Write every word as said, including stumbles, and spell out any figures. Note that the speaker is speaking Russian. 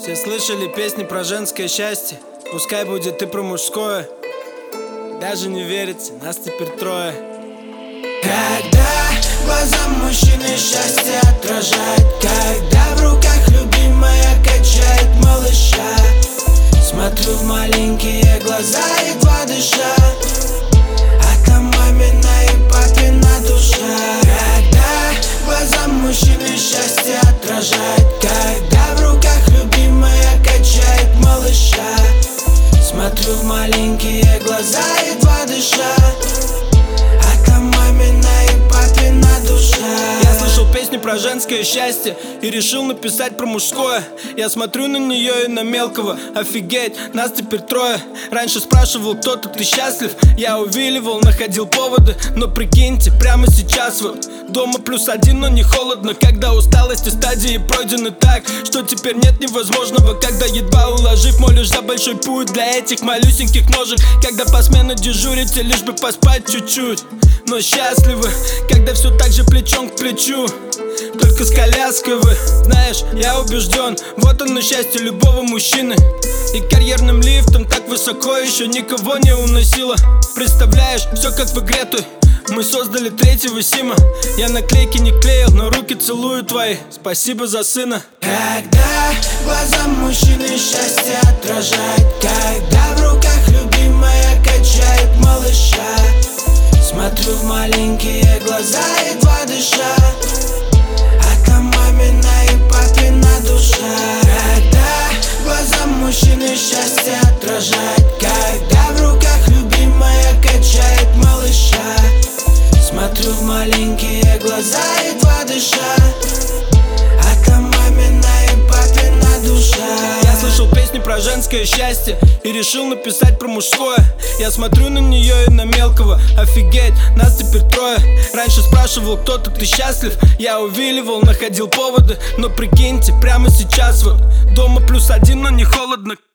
Все слышали песни про женское счастье, пускай будет и про мужское. Даже не верится, нас теперь трое. Когда глаза мужчины счастье отражает, когда в руках любимая качает малыша, смотрю в маленькие глаза, едва дыша, а там мамина и папина душа. Когда глаза мужчины счастье отражает, когда в руках любимая качает малыша, смотрю в маленькие глаза, едва дыша, а там мамина и папина душа. Я слышал песню про женское счастье и решил написать про мужское. Я смотрю на нее и на мелкого, офигеть, нас теперь трое. Раньше спрашивал кто-то, ты счастлив? Я увиливал, находил поводы, но прикиньте, прямо сейчас вот дома плюс один, но не холодно. Когда усталость и стадии пройдены так, что теперь нет невозможного. Когда едва уложив, молишь за большой путь для этих малюсеньких ножек. Когда по смену дежурите, лишь бы поспать чуть-чуть, но счастливы, когда все так же плечом к плечу, только с коляской вы. Знаешь, я убежден, вот оно счастье любого мужчины. И карьерным лифтом так высоко еще никого не уносило. Представляешь, все как в игре той. Мы создали третьего Сима. Я наклейки не клеил, но руки целую твои. Спасибо за сына. Когда глаза мужчины счастье отражает, когда в руках любимая качает малыша, смотрю в маленькие глаза, едва дыша, а там мамина и папина душа. Когда глаза мужчины счастье отражает, когда в руках любимая качает малыша, смотрю в маленькие глаза, едва дыша, а там мамина и папина душа. Я слышал песни про женское счастье и решил написать про мужское. Я смотрю на нее и на мелкого, офигеть, нас теперь трое. Раньше спрашивал кто-то, ты счастлив? Я увиливал, находил поводы, но прикиньте, прямо сейчас вот дома плюс один, но не холодно.